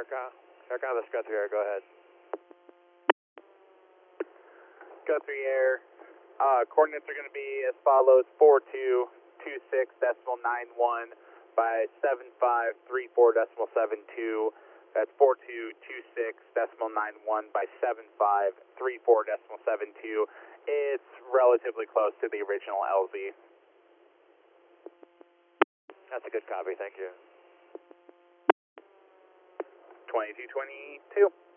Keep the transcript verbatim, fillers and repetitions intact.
Aircon. Aircon, this is Guthrie Air, go ahead. Guthrie Air, uh, coordinates are going to be as follows: four two two six decimal nine one by seven five three four decimal seven two. That's four two two six decimal nine one by seven five three four decimal seven two. It's relatively close to the original L Z. That's a good copy, thank you. twenty-two twenty-two.